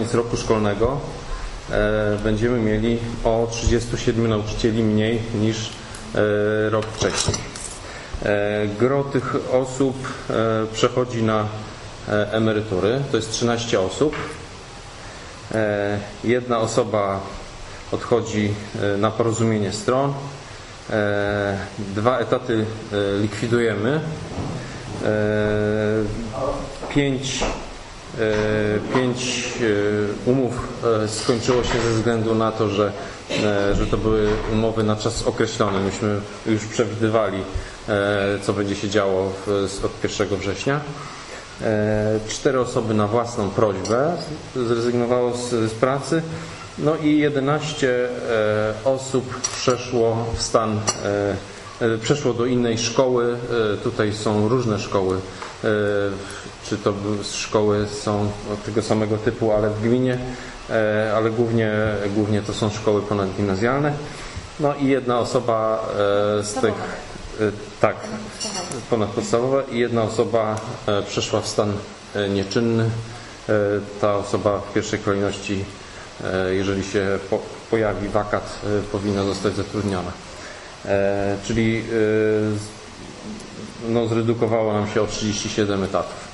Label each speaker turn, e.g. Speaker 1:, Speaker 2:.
Speaker 1: koniec roku szkolnego będziemy mieli o 37 nauczycieli mniej niż rok wcześniej. Gros tych osób przechodzi na emerytury, to jest 13 osób. Jedna osoba odchodzi na porozumienie stron. 2 etaty likwidujemy. 5 umów skończyło się ze względu na to, że to były umowy na czas określony. Myśmy już przewidywali, co będzie się działo od 1 września. 4 osoby na własną prośbę zrezygnowało z pracy. No i 11 osób przeszło do innej szkoły. Tutaj są różne szkoły. Czy to szkoły są tego samego typu, ale w gminie, ale głównie to są szkoły ponadgimnazjalne. No i jedna osoba z tych, tak, ponadpodstawowe, i jedna osoba przeszła w stan nieczynny. Ta osoba w pierwszej kolejności, jeżeli się pojawi wakat, powinna zostać zatrudniona. Czyli zredukowało nam się o 37 etatów.